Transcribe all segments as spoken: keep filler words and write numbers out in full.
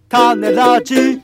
種ラジ。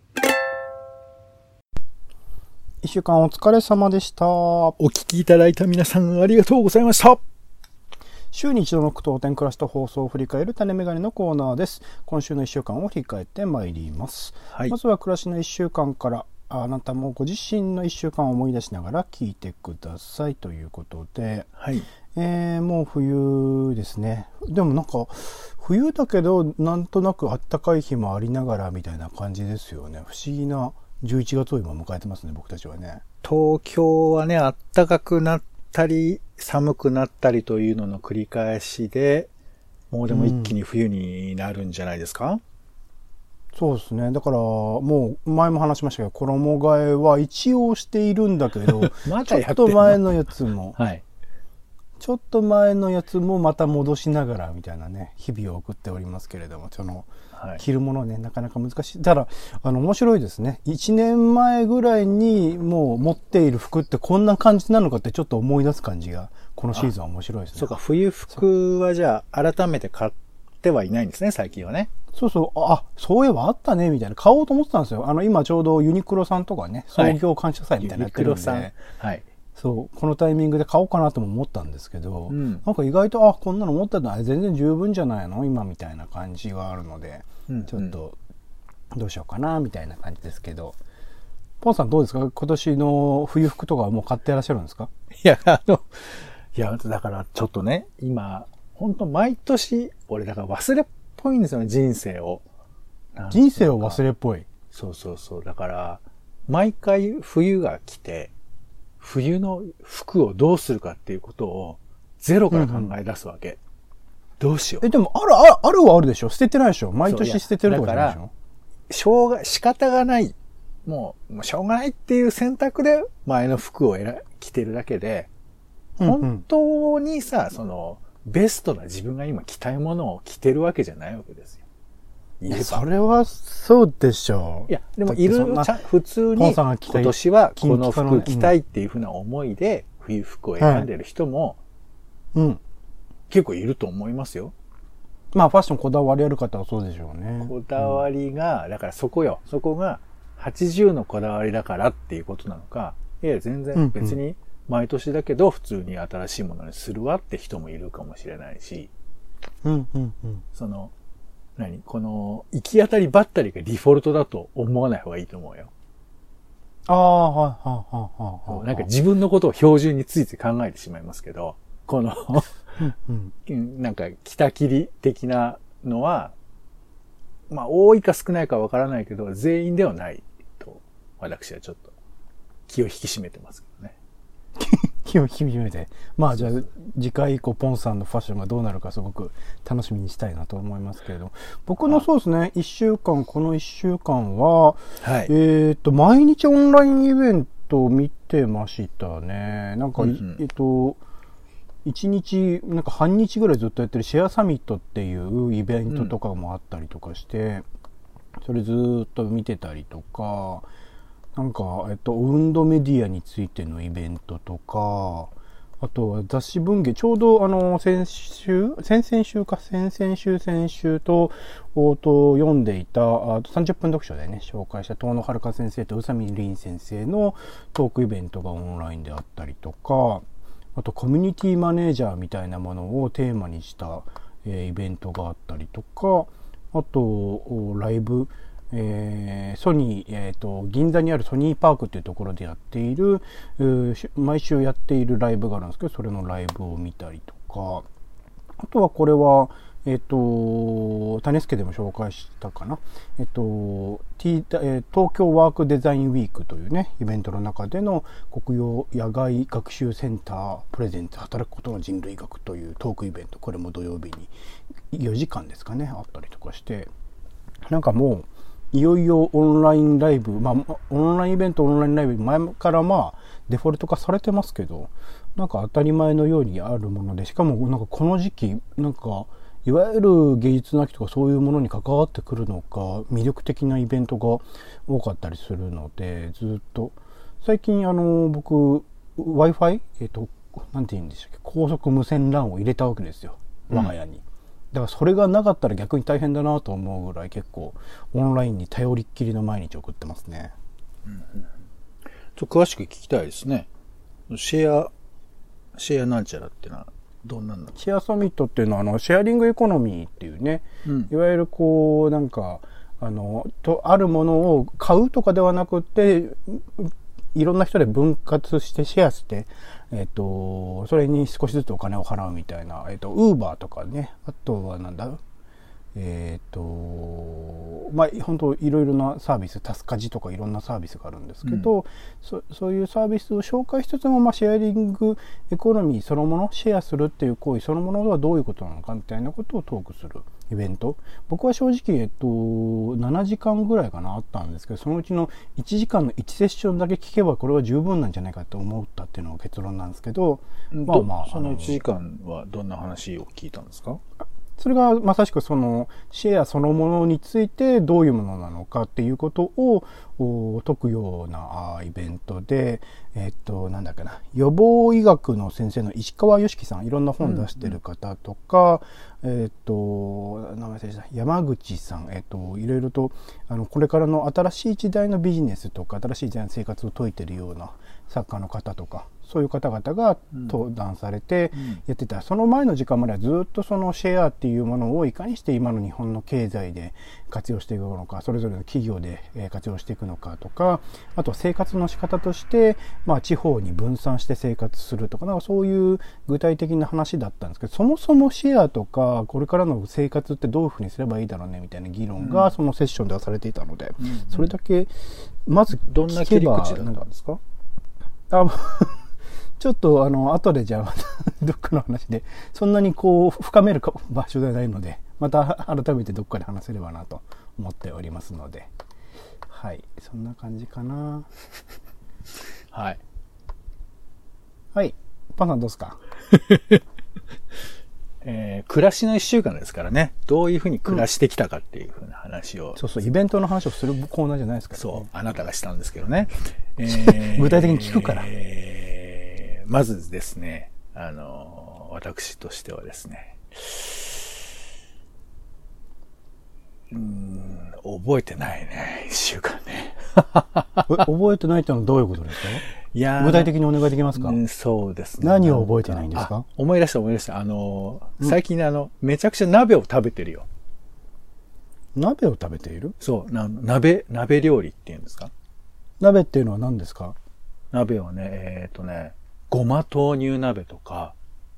一週間お疲れ様でした。 お聞きいただいた皆さんありがとうございました。 週に一度の句読点暮らしと放送を振り返る種メガネのコーナーです。今週の一週間を振り返ってまいります。はい、まずは暮らしの一週間から、あなたもご自身の一週間を思い出しながら聞いてくださいということで、はい、えー、もう冬ですね。でもなんか冬だけどなんとなく暖かい日もありながらみたいな感じですよね。不思議なじゅういちがつを今迎えてますね、僕たちはね。 東京はね、暖かくなったり寒くなったりというのの繰り返しで、もうでも一気に冬になるんじゃないですか？うん、 そうですね。だからもう前も話しましたけど、衣替えは一応しているんだけどまだやってんの？ちょっと前のやつも、 はい、 ちょっと前のやつもまた戻しながらみたいなね、日々を送っておりますけれども、その、はい、着るものはね、なかなか難しい。ただ、あの、面白いですね。いちねんまえぐらいにもう持っている服ってこんな感じなのかってちょっと思い出す感じが、このシーズンは面白いですね。 そうか、冬服はじゃあ改めて買ってはいないんですね、最近はね。 そうそう、あ、そういえばあったね、みたいな。買おうと思ってたんですよ。あの、今ちょうどユニクロさんとかね、創業感謝祭みたいなやってるんで、はい、ユニクロさん。はい。そう、このタイミングで買おうかなとも思ったんですけど、うん、なんか意外と、あ、こんなの持ってたの全然十分じゃないの今みたいな感じがあるので、うんうん、ちょっと、どうしようかな、みたいな感じですけど。ポンさんどうですか？今年の冬服とかはもう買ってらっしゃるんですか？ いや、あの、いや、だからちょっとね、今、ほんと毎年、俺だから忘れっぽいんですよね、人生を。 人生を忘れっぽい。 そうそうそう。だから、毎回冬が来て、冬の服をどうするかっていうことをゼロから考え出すわけ。うんうん、どうしよう。 え、でもある、ある、あるはあるでしょ？捨ててないでしょ？毎年捨ててるとかじゃないでしょ？だから、 しょうが、仕方がない。もう、もうしょうがないっていう選択で前の服を選着てるだけで、うんうん、本当にさ、その、ベストな自分が今着たいものを着てるわけじゃないわけですよ。 いや、それはそうでしょう。 いや、でもいる、普通に今年はこの服着たいっていうふうな思いで冬服を選んでる人も、うん、結構いると思いますよ。 まあファッションこだわりある方はそうでしょうね。 こだわりが、だからそこよ。そこがはちじゅうのこだわりだからっていうことなのか、いや全然別に毎年だけど普通に新しいものにするわって人もいるかもしれないし、 うんうんうん、 その、何この、行き当たりばったりがディフォルトだと思わない方がいいと思うよ。 ああ、はいはいはいはい。 なんか自分のことを標準について考えてしまいますけど、このうんうん、なんか北切り的なのは、まあ多いか少ないかわからないけど、全員ではないと、私はちょっと気を引き締めてますけどね。 気を引き締めて。まあじゃあ次回以降ポンさんのファッションがどうなるかすごく楽しみにしたいなと思いますけれども。僕のそうですね、一週間、この一週間は、はい、えっと、毎日オンラインイベントを見てましたね。なんか、うんうん、えっと、一日、なんか半日ぐらいずっとやってるシェアサミットっていうイベントとかもあったりとかして、うん、それずっと見てたりとか、なんか、えっと、運動メディアについてのイベントとか、あとは雑誌文芸、ちょうどあの、先週、先々週か、先々週、先週と、おと読んでいた、あとさんじゅっぷん読書でね、紹介した遠野遥先生と宇佐美凛先生のトークイベントがオンラインであったりとか、あとコミュニティマネージャーみたいなものをテーマにした、えー、イベントがあったりとか、あと、ライブ、えー、ソニー、えーと、銀座にあるソニーパークっていうところでやっている、毎週やっているライブがあるんですけど、それのライブを見たりとか、あとはこれは、えっ、ー、と、種助でも紹介したかな。えっ、ー、と、T、えー、東京ワークデザインウィークというね、イベントの中での国用野外学習センタープレゼンツ働くことの人類学というトークイベント、これも土曜日によじかんですかね、あったりとかして、なんかもう、いよいよオンラインライブ、まあ、オンラインイベント、オンラインライブ、前からまあ、デフォルト化されてますけど、なんか当たり前のようにあるもので、しかもなんかこの時期、なんか、いわゆる芸術の秋とかそういうものに関わってくるのか、魅力的なイベントが多かったりするので、ずっと、最近あの、僕、Wi-Fi? えっと、なんて言うんでしたっけ、高速無線 ラン を入れたわけですよ。我が家に。 だからそれがなかったら逆に大変だなと思うぐらい結構オンラインに頼りっきりの毎日送ってますね。 うんうん、ちょっと詳しく聞きたいですね。シェア、シェアなんちゃらってのはどんなんだろう。 シェアサミットっていうのはあのシェアリングエコノミーっていうね、うん、いわゆるこうなんかあのとあるものを買うとかではなくていろんな人で分割してシェアして、えっと、それに少しずつお金を払うみたいな、えっと、ウーバーとかね、あとはなんだ、えっと、まあ、本当いろいろなサービス、タスカジとかいろんなサービスがあるんですけど、うん、そ, そういうサービスを紹介しつつも、まあ、シェアリングエコノミーそのもの、シェアするっていう行為そのものはどういうことなのかみたいなことをトークするイベント。僕は正直、えっと、ななじかんぐらいかなあったんですけど、そのうちのいちじかんのいちセッションだけ聞けばこれは十分なんじゃないかと思ったっていうのが結論なんですけど、 まあまあ、そのいちじかんはどんな話を聞いたんですか？ それがまさしくそのシェアそのものについてどういうものなのかっていうことを説くようなイベントで、えっと、なんだっけな、予防医学の先生の石川良樹さん、いろんな本出してる方とか、うんうん、えっと、名前忘れた、山口さん、えっと、いろいろと、あの、これからの新しい時代のビジネスとか、新しい時代の生活を説いてるような作家の方とか、そういう方々が登壇されてやってた、うん、その前の時間まではずっとそのシェアっていうものをいかにして今の日本の経済で活用していくのか、それぞれの企業で活用していくのかとか、あとは生活の仕方として、まあ地方に分散して生活するとか、なんかそういう具体的な話だったんですけど、そもそもシェアとか、これからの生活ってどういうふうにすればいいだろうねみたいな議論がそのセッションではされていたので、うんうん、それだけ、まずどんな切り口だったんですか？ あちょっとあの後でじゃあまたどっかの話でそんなにこう深める場所ではないので、また改めてどっかで話せればなと思っておりますので、はい、そんな感じかな。 はいはい、パンさんどうですか？ えー、暮らしの一週間ですからね、どういうふうに暮らしてきたかっていうふうな話を、 うん、そうそう、イベントの話をするコーナーじゃないですか、ね、 そう、あなたがしたんですけどね、 えー、具体的に聞くから、 えー、まずですね、あの私としてはですね、うーん、覚えてないね、一週間ね。 覚えてないってのはどういうことですか？いや具体的にお願いできますか？うん、 そうですね。 何を覚えてないんですか？ 思い出した思い出した。あの、うん、最近あの、めちゃくちゃ鍋を食べてるよ。 鍋を食べている？ そう、な鍋、鍋料理っていうんですか？ 鍋っていうのは何ですか？ 鍋はね、えっとね、ごま豆乳鍋とか、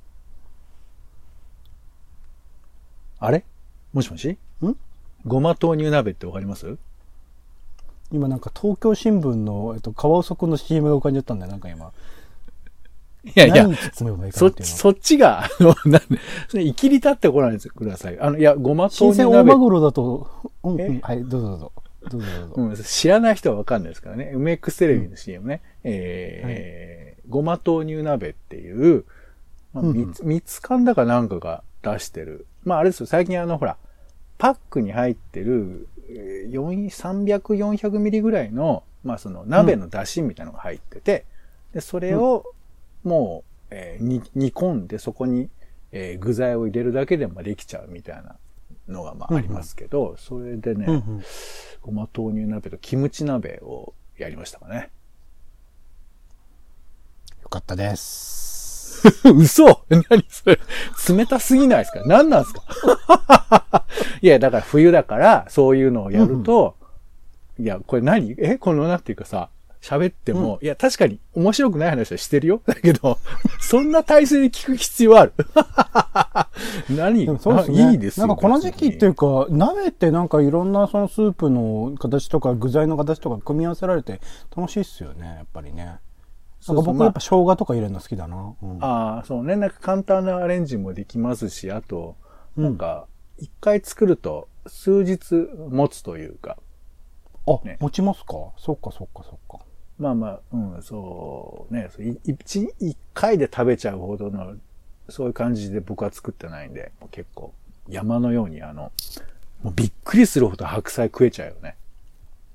あれもしもし？ん？ごま豆乳鍋ってわかります？ 今なんか東京新聞の、えっと、カワウソくんの シーエム が浮かんじゃったんだよ、なんか今。 いやいや、 そそっちが、あの、なんで、いきり立ってこないでください。あの、いや、ごま豆乳鍋。 新鮮大マグロだと、うんうん、はい、どうぞどうぞ。どうぞどうぞ、 うん。知らない人はわかんないですからね。エムエックス テレビの シーエム ね。うん、えー、はい、ごま豆乳鍋っていう、まあ、うんうん、みつかんだかなんかが出してる。まあ、あれですよ、最近あの、ほら、パックに入ってる、さんびゃく、よんひゃくミリぐらいの、まあその鍋の出汁みたいなのが入ってて、うん、で、それをもう、えー、に煮込んでそこに、えー、具材を入れるだけでもできちゃうみたいなのがまあありますけど、うんうん、それでね、うんうん、ごま豆乳鍋とキムチ鍋をやりましたかね。 よかったです。 嘘何それ冷たすぎないですか？何なんですか？いや、だから冬だからそういうのをやると、うん、いや、これ何えこのなんていうかさ、喋っても、うん、いや、確かに面白くない話はしてるよ。だけど、そんな体勢で聞く必要ある何そうですね、 いいですよ。 なんかこの時期っていうか、鍋ってなんかいろんなそのスープの形とか具材の形とか組み合わせられて楽しいっすよね、やっぱりね。なんか僕やっぱ生姜とか入れるの好きだな。 うん、ああ、そうね。なんか簡単なアレンジもできますし、あと、なんか、一回作ると数日持つというか。 あ、ね、持ちますか？そっかそっかそっか。 まあまあ、うん、そうね。一、一回で食べちゃうほどの、そういう感じで僕は作ってないんで、結構山のようにあの、もうびっくりするほど白菜食えちゃうよね。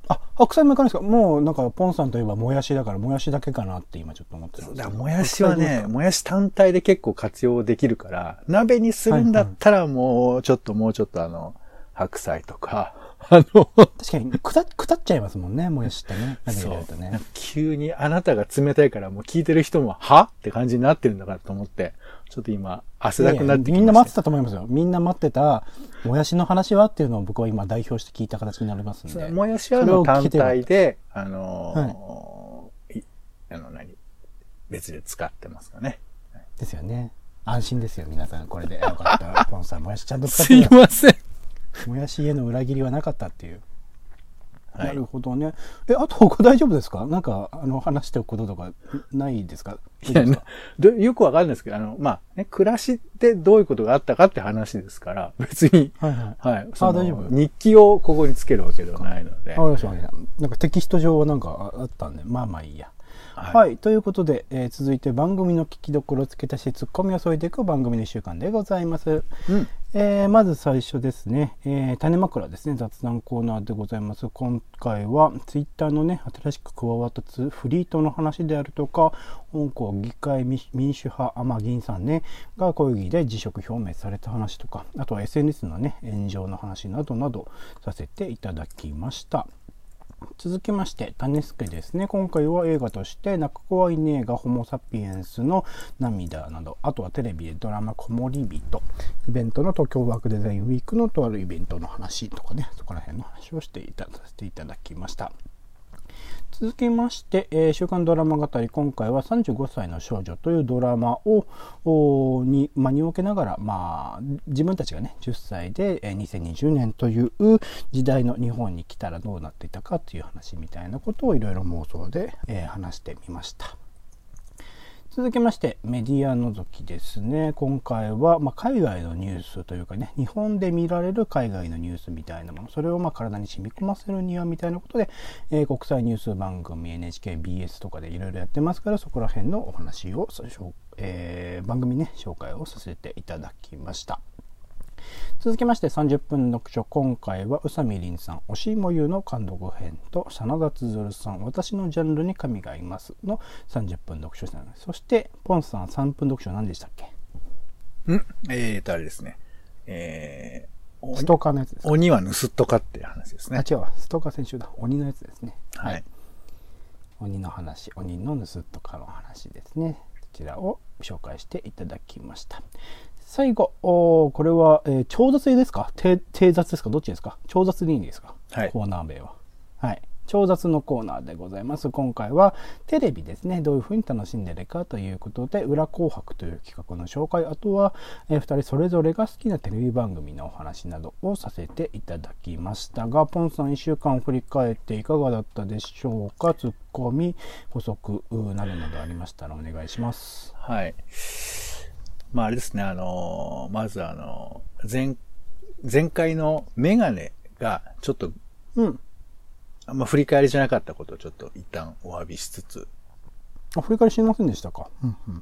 あ、白菜もいかないですか？もうなんかポンさんといえばもやしだからもやしだけかなって今ちょっと思ってたんですけど。 だもやしはね、もやし単体で結構活用できるから、鍋にするんだったらもうちょっともうちょっとあの、白菜とか、あの、 確かに、くた、くたっちゃいますもんね、もやしってね。鍋入れるとね。 急にあなたが冷たいからもう聞いてる人も、はって感じになってるんだからと思って、ちょっと今、汗だくなってきました。 みんな待ってたと思いますよ。みんな待ってた、もやしの話はっていうのを僕は今代表して聞いた形になりますんで。 もやしはの単体で、あのー、はい、あの何、別で使ってますかね。 ですよね。安心ですよ、皆さん。これで。よかった。ポンさん、もやしちゃんと使ってる。すいません。 もやしへの裏切りはなかったっていう。 はい、 なるほどね。え、あと他大丈夫ですか？なんか、あの、話しておくこととかないですか？ いや、よくわかんないですけど、あの、まあ、ね、暮らしってどういうことがあったかって話ですから、別に、 はいはい。 はい。 あ、大丈夫。 日記をここにつけるわけではないので。 あ、わかりました。なんかテキスト上はなんかあったんで、まあまあいいや。はい、はい。ということで、えー、続いて番組の聞きどころをつけたし、ツッコミを添えていく番組のいっしゅうかんでございます。うん。えー、まず最初ですね、えー、種枕ですね、雑談コーナーでございます。今回はツイッターのね、新しく加わったフリートの話であるとか、香港議会民主派、あ、まあ議員さんね、が抗議で辞職表明された話とか、あとは エスエヌエス のね、炎上の話などなどさせていただきました。続きまして、種助ですね。今回は映画として、泣く子はいねえがホモサピエンスの涙など、あとはテレビでドラマこもりびと、イベントの東京ワークデザインウィークのとあるイベントの話とかね、そこら辺の話をしていたださせていただきました。続きまして、えー、週刊ドラマ語り、今回はさんじゅうごさいの少女というドラマを、に、まあ、におけながら、まあ、自分たちがね、じゅっさいで、えー、にせんにじゅうねんという時代の日本に来たらどうなっていたかという話みたいなことをいろいろ妄想で、えー、話してみました。続きまして、メディア覗きですね。今回は、まあ、海外のニュースというかね、日本で見られる海外のニュースみたいなもの、それをまあ体に染み込ませるにはみたいなことで、えー、国際ニュース番組 エヌエイチケー、ビーエス とかでいろいろやってますから、そこら辺のお話を、えー、番組ね、紹介をさせていただきました。続きましてさんじゅっぷん読書、今回は宇佐美凛さん、押しもゆの監督編と真田つさん、私のジャンルに神がいますのさんじゅっぷん読書です。そしてポンさんさんぷん読書何でしたっけ？ んえーとあれですね、えー、ストーカーのやつですか？ 鬼は盗っ人かっていう話ですね。 あ、違うわ、ストーカー選手だ。鬼のやつですね。 はい、はい、 鬼の話、鬼の盗っ人かの話ですね。こちらを紹介していただきました。最後、これは、えー、超雑ですか？低雑ですか？どっちですか？超雑でいいんですか？ はい。 コーナー名は。はい。超雑のコーナーでございます。今回はテレビですね。どういう風に楽しんでるかということで、裏紅白という企画の紹介、あとは、えー、ふたりそれぞれが好きなテレビ番組のお話などをさせていただきましたが、ポンさんいっしゅうかんを振り返っていかがだったでしょうか？ツッコミ、補足などなどありましたらお願いします。 はい。まああれですね、あのー、まずあのー、前、前回のメガネがちょっと、 うん。 あんま振り返りじゃなかったことをちょっと一旦お詫びしつつ。 あ、振り返りしませんでしたか？うんうん。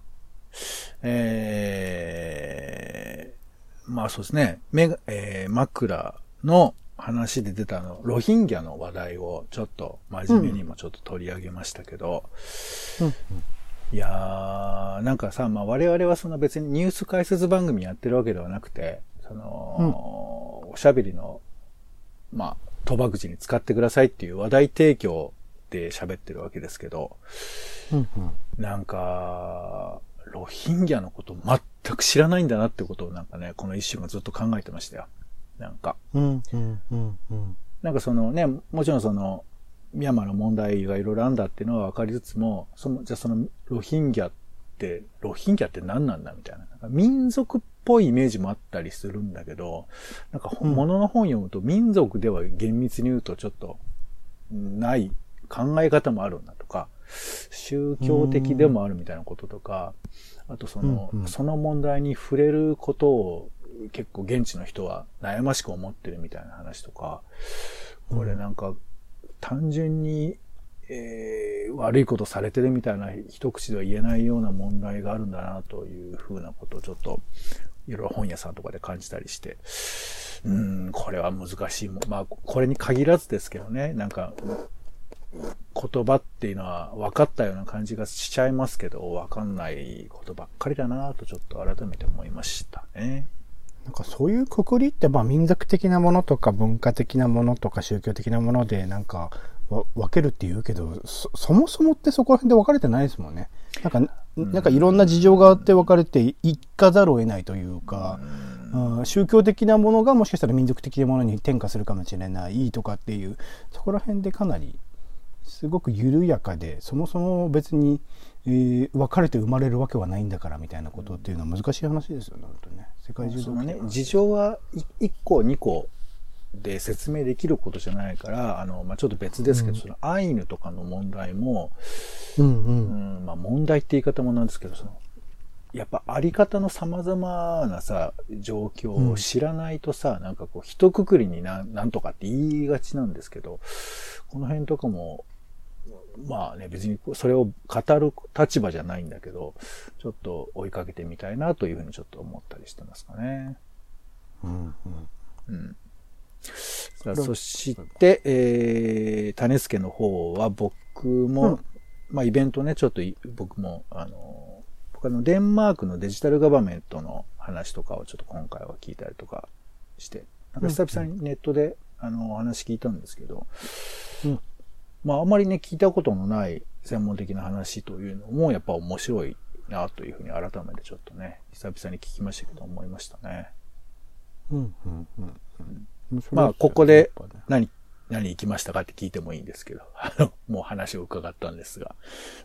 えー、まあそうですね、メガ、えー、枕の話で出たの、ロヒンギャの話題をちょっと真面目にもちょっと取り上げましたけど、 うんうん、 いやー、なんかさ、まあ我々はその別にニュース解説番組やってるわけではなくて、その、うん、おしゃべりの、まあ、賭博口に使ってくださいっていう話題提供で喋ってるわけですけど、 うんうん、 なんか、ロヒンギャのこと全く知らないんだなってことをなんかね、この一週間ずっと考えてましたよ。なんか。 うんうんうんうん、 なんかそのね、もちろんその、ミャンマーの問題がいろいろあるんだっていうのは分かりつつも、その、じゃあそのロヒンギャって、ロヒンギャって何なんだみたいな。なんか民族っぽいイメージもあったりするんだけど、なんか物の本読むと民族では厳密に言うとちょっとない考え方もあるんだとか、宗教的でもあるみたいなこととか、あとその、うんうん、その問題に触れることを結構現地の人は悩ましく思ってるみたいな話とか、これなんか単純に、えー、悪いことされてるみたいな一口では言えないような問題があるんだなというふうなことをちょっといろいろ本屋さんとかで感じたりして、うーん、これは難しいもん。まあ、これに限らずですけどね、なんか、言葉っていうのは分かったような感じがしちゃいますけど、分かんないことばっかりだなとちょっと改めて思いましたね。 なんかそういうくくりって、まあ民族的なものとか文化的なものとか宗教的なものでなんか分けるって言うけど、そ、そもそもってそこら辺で分かれてないですもんね。なんか、なんかいろんな事情があって分かれていかざるを得ないというか、うん、宗教的なものがもしかしたら民族的なものに転化するかもしれないとかっていう、そこら辺でかなりすごく緩やかで、そもそも別に、えー、分かれて生まれるわけはないんだからみたいなことっていうのは難しい話ですよね、本当ね。世界中のね、事情はいっこにこで説明できることじゃないから、あの、まあ、ちょっと別ですけど、うん、そのアイヌとかの問題も、 うんうんうん、まあ、問題って言い方もなんですけど、その、やっぱあり方の様々なさ、状況を知らないとさ、うん、なんかこう、一括りにな、なんとかって言いがちなんですけど、この辺とかも、まあね、別にそれを語る立場じゃないんだけど、ちょっと追いかけてみたいなというふうにちょっと思ったりしてますかね。 うんうん。 うん。さあそして、えー、種助の方は僕も、うん、まあイベントね、ちょっと僕も、あの、僕あの、デンマークのデジタルガバメントの話とかをちょっと今回は聞いたりとかして、なんか久々にネットで、うん、あの、お話聞いたんですけど、うんまああまりね聞いたことのない専門的な話というのもやっぱ面白いなというふうに改めてちょっとね久々に聞きましたけど思いましたね。 うんうんうんうん。 まあここで何何行きましたかって聞いてもいいんですけど、あのもう話を伺ったんですが。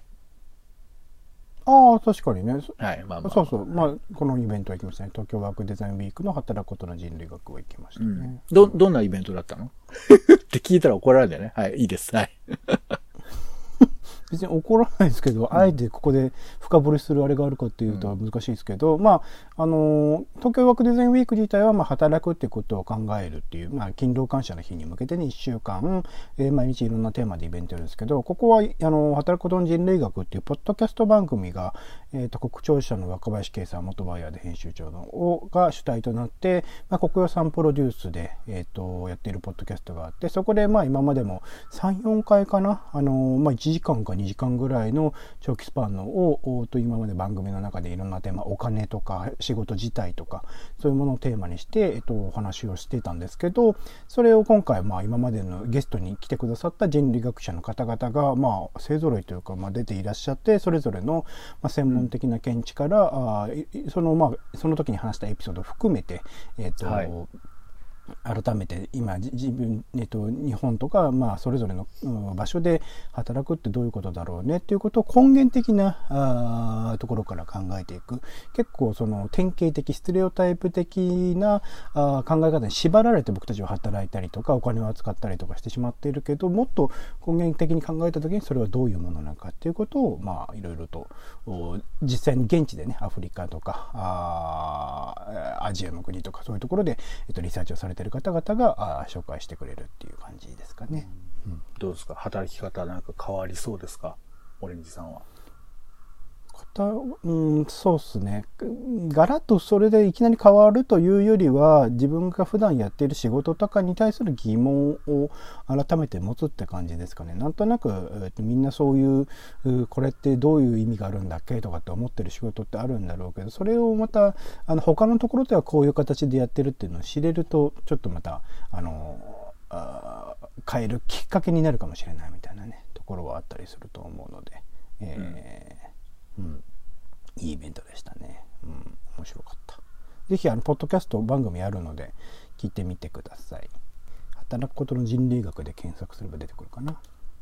ああ確かにね。 はい、まあまあ。 そうそう。まあこのイベントは行きましたね。東京ワークデザインウィークの働くことの人類学は行きましたね。うん、 どどんなイベントだったの？って聞いたら怒られるんだよね。はい、いいです。はい。 別に怒らないですけど、うん、あえてここで深掘りするあれがあるかっていうと難しいですけど、うん、まあ、あの、東京ワークデザインウィーク自体は、まあ、働くっていうことを考えるっていう、まあ、勤労感謝の日に向けてね、いっしゅうかん、えー、毎日いろんなテーマでイベントやるんですけど、ここは、あの、働くことの人類学っていうポッドキャスト番組が、えっと、国庁舎の若林圭さん、元バイヤーで編集長の、をが主体となって、まあ、国用さんプロデュースで、えっと、やっているポッドキャストがあって、そこで、まあ、今までもさん、よんかいかな、あの、まあ、いちじかんかにじかんぐらいの長期スパンのをと今まで番組の中でいろんなテーマお金とか仕事自体とかそういうものをテーマにして、えっと、お話をしていたんですけどそれを今回、まあ、今までのゲストに来てくださった人類学者の方々が、まあ、勢ぞろいというか、まあ、出ていらっしゃってそれぞれの、まあ、専門的な見地から、うん、あそのまあ、その時に話したエピソードを含めて、えっとはい改めて今自分、えっと、日本とか、まあ、それぞれの、うん、場所で働くってどういうことだろうねっていうことを根源的なあところから考えていく結構その典型的ステレオタイプ的なあ考え方に縛られて僕たちは働いたりとかお金を扱ったりとかしてしまっているけどもっと根源的に考えた時にそれはどういうものなのかっていうことをまあいろいろと実際に現地でねアフリカとかあアジアの国とかそういうところで、えっと、リサーチをされている方々が紹介してくれるっていう感じですかね。 うん、どうですか働き方なんか変わりそうですかオレンジさんは。 うん、そうですね。ガラッとそれでいきなり変わるというよりは自分が普段やっている仕事とかに対する疑問を改めて持つって感じですかね。なんとなくみんなそういうこれってどういう意味があるんだっけとかって思ってる仕事ってあるんだろうけどそれをまたあの他のところではこういう形でやってるっていうのを知れるとちょっとまたあのあ変えるきっかけになるかもしれないみたいなねところはあったりすると思うので。えーうんうん、いいイベントでしたね。うん、面白かった。ぜひあのポッドキャスト番組あるので聞いてみてください。働くことの人類学で検索すれば出てくるかな。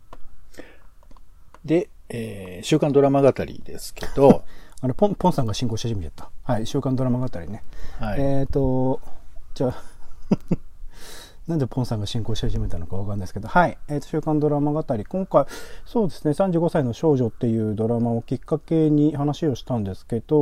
で、えー、週刊ドラマ語りですけど、 あれポンポンさんが進行し始めちゃった。はい、週刊ドラマ語りね。はい、えっ、ー、とじゃあ。なんでポンさんが進行し始めたのかわかんないですけど、はい、えーと、週刊ドラマ語り、今回、そうですね、さんじゅうごさいの少女っていうドラマをきっかけに話をしたんですけど、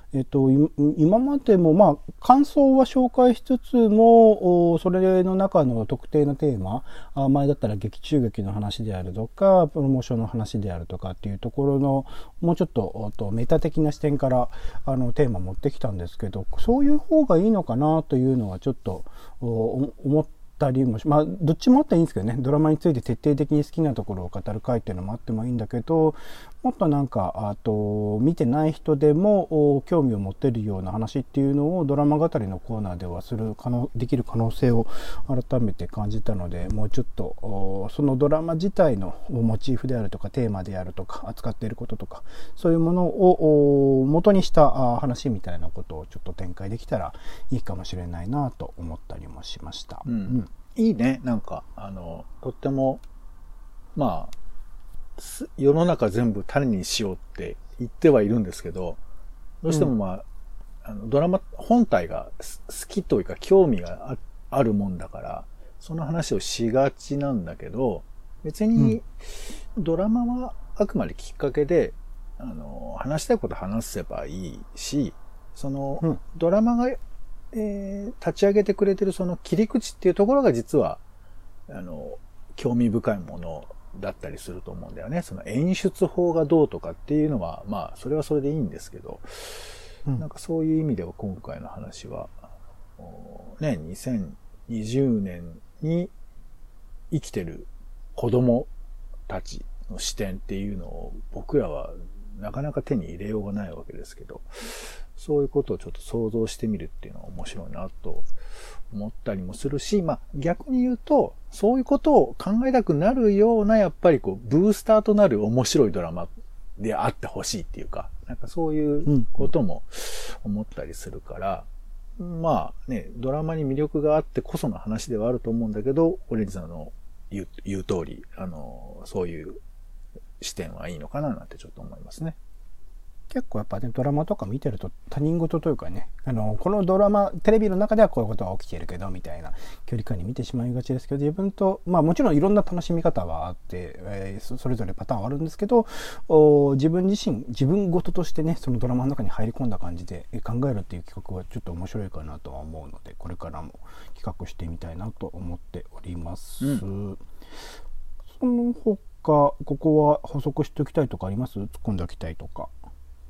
えっと、今までも、まあ、感想は紹介しつつも、それの中の特定のテーマ、前だったら劇中劇の話であるとか、プロモーションの話であるとかっていうところの、もうちょっと、メタ的な視点から、あの、テーマ持ってきたんですけど、そういう方がいいのかなというのはちょっと、思ったりもし、まあ、どっちもあったらいいんですけどね、ドラマについて徹底的に好きなところを語る回っていうのもあってもいいんだけど、もっとなんか、あと、見てない人でも興味を持てるような話っていうのをドラマ語りのコーナーではする可能、できる可能性を改めて感じたので、もうちょっと、そのドラマ自体のモチーフであるとか、テーマであるとか、扱っていることとか、そういうものを元にした話みたいなことをちょっと展開できたらいいかもしれないなと思ったりもしました。 うん。うん、いいね。なんか、あの、とっても、まあ、世の中全部種にしようって言ってはいるんですけど、どうしてもまあ、うん、あのドラマ本体が好きというか興味が あ, あるもんだから、その話をしがちなんだけど、別にドラマはあくまできっかけで、あの、話したいこと話せばいいし、その、うん、ドラマが、えー、立ち上げてくれてるその切り口っていうところが実は、あの、興味深いものだったりすると思うんだよね。その演出法がどうとかっていうのは、まあ、それはそれでいいんですけど、うん、なんかそういう意味では今回の話は、ね、にせんにじゅうねんに生きてる子供たちの視点っていうのを僕らはなかなか手に入れようがないわけですけど、そういうことをちょっと想像してみるっていうのは面白いなと思ったりもするし、まあ逆に言うと、そういうことを考えたくなるような、やっぱりこう、ブースターとなる面白いドラマであってほしいっていうか、なんかそういうことも思ったりするから、うん、まあね、ドラマに魅力があってこその話ではあると思うんだけど、オレンジさんの言う、言う通り、あの、そういう視点はいいのかななんてちょっと思いますね。 結構やっぱね、ドラマとか見てると他人事というかね、あの、このドラマ、テレビの中ではこういうことが起きているけど、みたいな距離感に見てしまいがちですけど、自分と、まあもちろんいろんな楽しみ方はあって、えー、それぞれパターンはあるんですけど、自分自身、自分事としてね、そのドラマの中に入り込んだ感じで考えるっていう企画はちょっと面白いかなとは思うので、これからも企画してみたいなと思っております。うん、その他、ここは補足しておきたいとかあります？突っ込んでおきたいとか。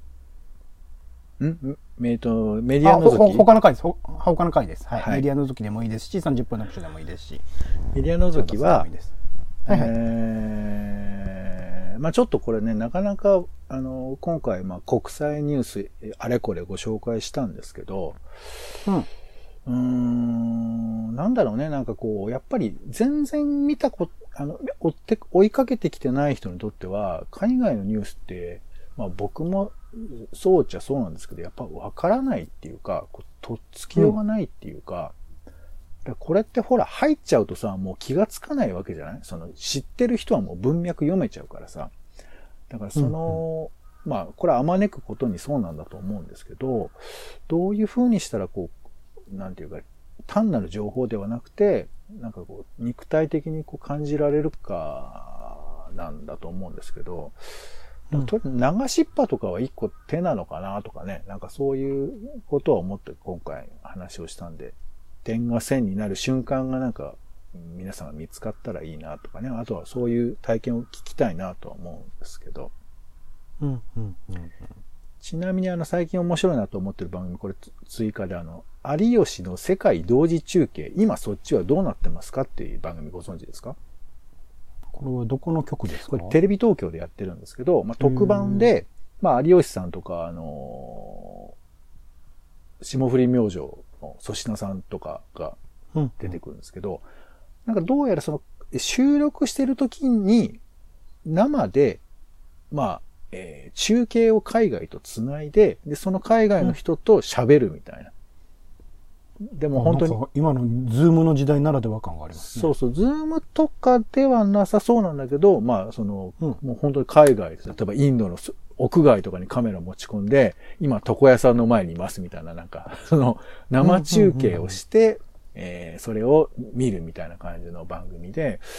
んえっと、メディアのぞき。 他の回です。他の回です。はい。はい、メディアのぞきでもいいですし、さんじゅっぷんのプッシュでもいいですし。 メディアのぞきは、はいはい、えー、まあちょっとこれね、なかなか、あの、今回、まあ国際ニュース、あれこれご紹介したんですけど、うん。うーん、なんだろうね、なんかこう、やっぱり全然見たこと、あの、追って、追いかけてきてない人にとっては、海外のニュースって、まあ僕もそうっちゃそうなんですけど、やっぱ分からないっていうか、とっつきようがないっていうか、うん、これってほら入っちゃうとさ、もう気がつかないわけじゃない？その知ってる人はもう文脈読めちゃうからさ。だからその、うんうん、まあこれはあまねくことにそうなんだと思うんですけど、どういう風にしたらこう、なんていうか、単なる情報ではなくて、なんかこう、肉体的にこう感じられるか、なんだと思うんですけど、うん、流しっぱとかは一個手なのかなとかね、なんかそういうことを思って今回話をしたんで、点が線になる瞬間がなんか皆さんが見つかったらいいなとかね、あとはそういう体験を聞きたいなとは思うんですけど。 うんうんうんうん、 ちなみにあの最近面白いなと思ってる番組、これ追加であの、有吉の世界同時中継、今そっちはどうなってますかっていう番組ご存知ですか？ これはどこの局ですか？ これテレビ東京でやってるんですけど、まあ、特番で、まあ、有吉さんとか、あのー、霜降り明星の粗品さんとかが出てくるんですけど、うんうん、なんかどうやらその、収録してる時に、生で、まあ、えー、中継を海外とつないで、で、その海外の人と喋るみたいな。でも本当に。 今のズームの時代ならでは感がありますね。 そうそう、ズームとかではなさそうなんだけど、まあ、その、うん、もう本当に海外です。例えばインドの屋外とかにカメラ持ち込んで、今床屋さんの前にいますみたいな、なんか、その、生中継をして、えー、それを見るみたいな感じの番組で、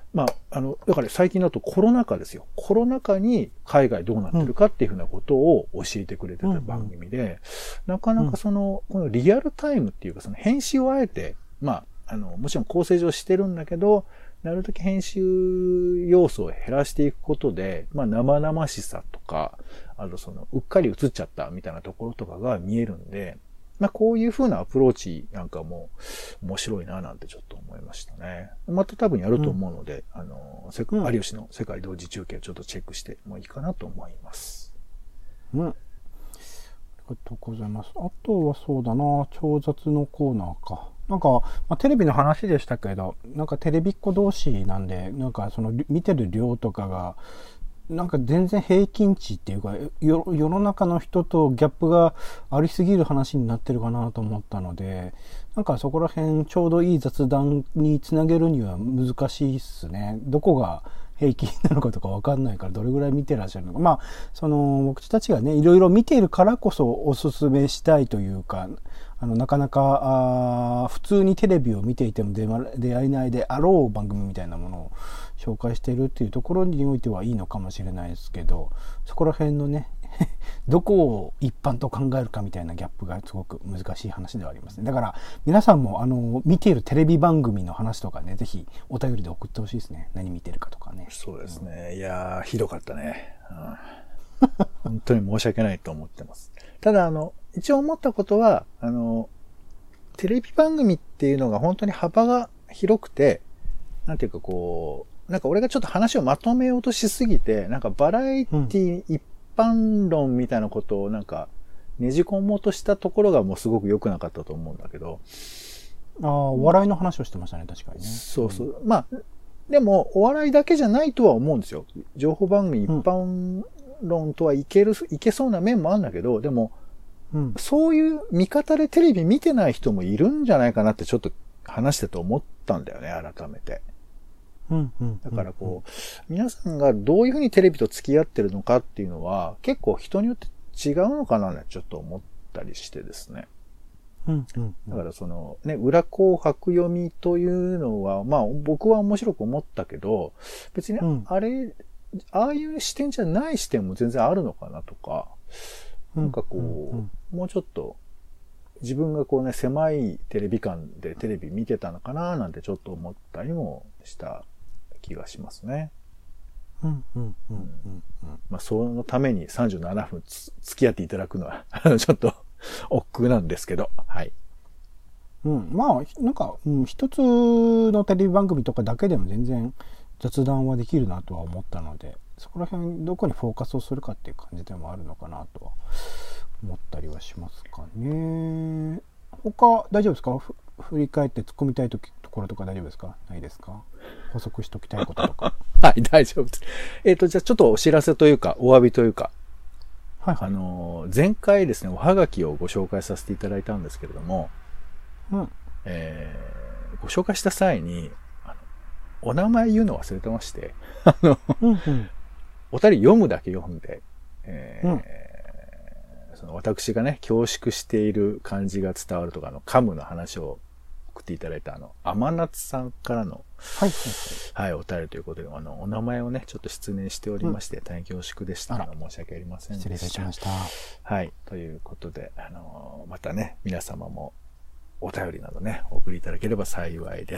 まあ、あの、だから最近だとコロナ禍ですよ。コロナ禍に海外どうなってるかっていうふうなことを教えてくれてた番組で、うんうん、なかなかその、このリアルタイムっていうか、その編集をあえて、まあ、あの、もちろん構成上してるんだけど、なるだけ編集要素を減らしていくことで、まあ、生々しさとか、あとその、うっかり映っちゃったみたいなところとかが見えるんで、まあ、こういう風なアプローチなんかも面白いななんてちょっと思いましたね。また多分やると思うので、うん、あの、うん、有吉の世界同時中継をちょっとチェックしてもいいかなと思います。 うん。ありがとうございます。あとはそうだな、超雑のコーナーか。なんか、まあ、テレビの話でしたけど、なんかテレビっ子同士なんで、なんかその見てる量とかが、なんか全然平均値っていうか、世の中の人とギャップがありすぎる話になってるかなと思ったので、なんかそこら辺ちょうどいい雑談につなげるには難しいっすね。どこが平均なのかとかわかんないから、どれぐらい見てらっしゃるのか。まあ、その、僕たちがね、いろいろ見ているからこそおすすめしたいというか、あの、なかなか、あ普通にテレビを見ていても出会えないであろう番組みたいなものを紹介しているっていうところにおいてはいいのかもしれないですけど、そこら辺のね、どこを一般と考えるかみたいなギャップがすごく難しい話ではありますね。だから皆さんもあの見ているテレビ番組の話とかね、ぜひお便りで送ってほしいですね。何見てるかとかね。 そうですね。うん、いやー、ひどかったね。うん、本当に申し訳ないと思ってます。ただあの、一応思ったことは、あの、テレビ番組っていうのが本当に幅が広くて、なんていうかこう、なんか俺がちょっと話をまとめようとしすぎて、なんかバラエティ一般論みたいなことをなんかねじ込もうとしたところがもうすごく良くなかったと思うんだけど。 ああ、笑いの話をしてましたね、確かにね。 そうそう。うん、まあ、でもお笑いだけじゃないとは思うんですよ。情報番組一般論とはいける、うん、いけそうな面もあるんだけど、でも、うん、そういう見方でテレビ見てない人もいるんじゃないかなってちょっと話してて思ったんだよね、改めて。 うんうん、 だからこう、皆さんがどういうふうにテレビと付き合ってるのかっていうのは結構人によって違うのかなってちょっと思ったりしてですね。 うんうん、 だからそのね、裏紅白読みというのは、まあ僕は面白く思ったけど、別にあれ、うん、ああいう視点じゃない視点も全然あるのかなとか、なんかこう、うんうんうん、もうちょっと自分がこうね、狭いテレビ館でテレビ見てたのかななんてちょっと思ったりもした気がしますね。 うんうんうんうんうん。 まあそのためにさんじゅうななふんつ付き合っていただくのはちょっと億劫なんですけど、はい。 うん、まあなんか、うん、一つのテレビ番組とかだけでも全然雑談はできるなとは思ったので、そこら辺どこにフォーカスをするかっていう感じでもあるのかなとは思ったりはしますかね。他大丈夫ですか？振り返って突っ込みたいところとか大丈夫ですか？ないですか？補足しときたいこととか。 はい、大丈夫です。えっと、じゃあちょっとお知らせというか、お詫びというか、 はいはい、 あの、前回ですね、おはがきをご紹介させていただいたんですけれども、 うん、 えー、ご紹介した際に、あのお名前言うの忘れてまして、あの、 うんうん、 お便り読むだけ読んで、えーうんその私がね、恐縮している感じが伝わるとか、あの、カムの話を送っていただいた、あの、甘夏さんからの、 はい、 はい、お便りということで、あの、お名前をね、ちょっと失念しておりまして、うん、大変恐縮でしたので、申し訳ありませんでした。 失礼いたしました。 はい、ということで、あの、またね、皆様もお便りなどね、お送りいただければ幸いです。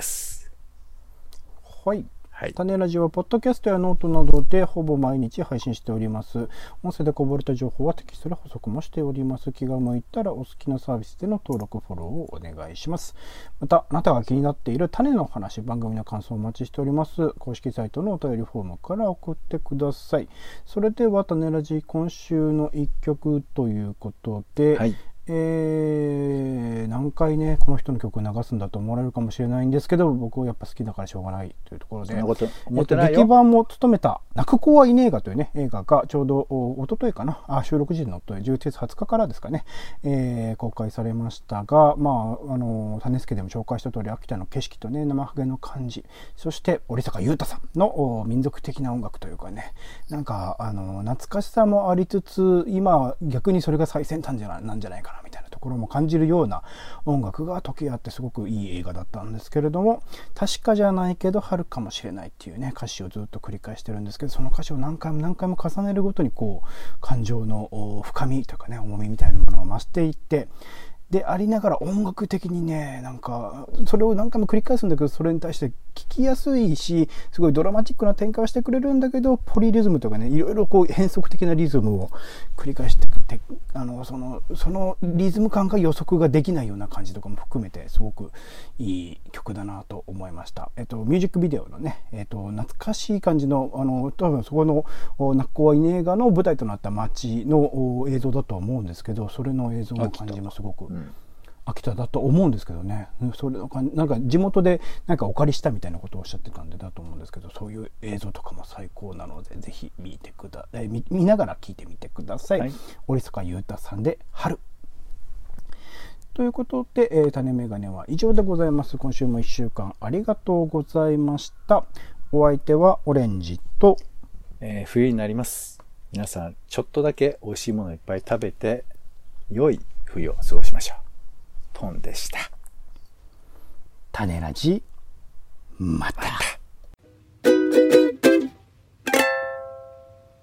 はい。 はい、 種ラジオはポッドキャストやノートなどでほぼ毎日配信しております。音声でこぼれた情報はテキストで補足もしております。気が向いたらお好きなサービスでの登録フォローをお願いします。またあなたが気になっている種の話、番組の感想をお待ちしております。公式サイトのお便りフォームから送ってください。それでは種ラジ今週の一曲ということで、 はい、 えー、何回ねこの人の曲を流すんだと思われるかもしれないんですけど、僕はやっぱ好きだからしょうがないというところで、 そんなこと思ってないよ。 えっと、劇版も務めた泣く子はいねえがというね映画がちょうどおとといかなあ収録時のじゅういちがつはつかからですかね、えー、公開されましたが、まああの種助でも紹介した通り秋田の景色とね生ハゲの感じ、そして織坂優太さんの民族的な音楽というかね、なんかあの懐かしさもありつつ今逆にそれが最先端じゃななんじゃないかなみたいなところころも感じるような音楽が時あってすごくいい映画だったんですけれども、確かじゃないけど春かもしれないっていうね歌詞をずっと繰り返してるんですけど、その歌詞を何回も何回も重ねるごとにこう感情の深みというかね重みみたいなものが増していってでありながら、音楽的にねなんかそれを何回も繰り返すんだけど、それに対して聞きやすいしすごいドラマチックな展開をしてくれるんだけど、ポリリズムとかねいろいろこう変則的なリズムを繰り返してて、あのそのそのリズム感が予測ができないような感じとかも含めてすごくいい曲だなと思いました。えっとミュージックビデオのね、えっと懐かしい感じのあの多分そこのナッコはいねえがの舞台となった街の映像だとは思うんですけど、それの映像の感じもすごく秋田だと思うんですけどね、それなんか地元でなんかお借りしたみたいなことをおっしゃってたんでだと思うんですけど、そういう映像とかも最高なのでぜひ見てくだ、え見、見ながら聞いてみてください。はい、折坂優太さんで春ということで、えー、種メガネは以上でございます。今週もいっしゅうかんありがとうございました。お相手はオレンジと、 えー、冬になります。皆さんちょっとだけ美味しいものいっぱい食べて良い冬を過ごしましょう。ポンでした。 種ラジまた。また